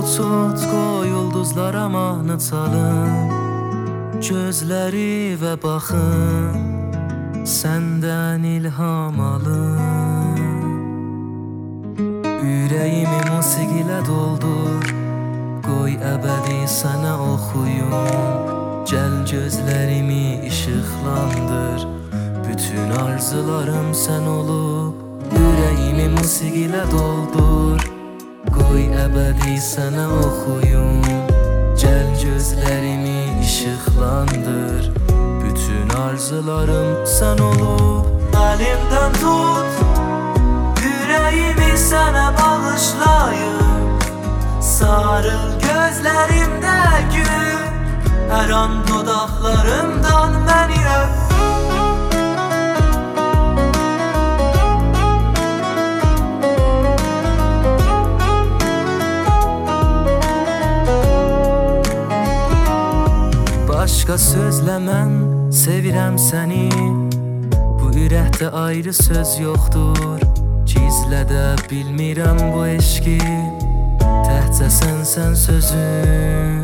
tut, qoy ulduzlara mahnı çalım. Gözləri və baxım, səndən ilham alım. Ürəyimi musiqilə doldur, qoy əbədi sənə oxuyum. Gəl gözlərimi işıqlandır, bütün arzularım sən olub. Ürəyimi musiqilə doldur, qoy əbədi sənə oxuyum. Gəl gözlərimi işıqlandır, bütün arzularım sən olub. Əlimdən tut, ürəyimi sənə bağışlayım. Sarıl gözlərimdə gül, hər an dodaqlarımdan məni öp. Başqa sözlə mən sevirəm səni, bu ürəkdə ayrı söz yoxdur. Gizlədə bilmirəm bu eşqi, təhcə sən sözüm.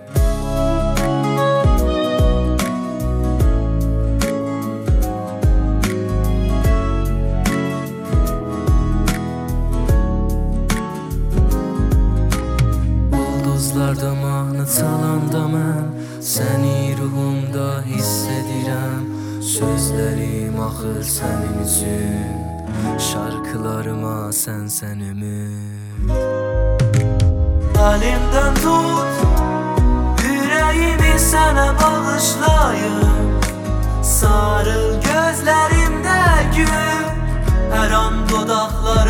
Ulduzlarda mahnı çalanda mən səni ruhumda hiss edirəm. Sözlərim axır sənin üçün, şarkılarıma sən ümid. Əlimdən tut, ürəyimi sənə bağışlayım. Sarıl gözlərimdə gül, hər an dodaqlarımdan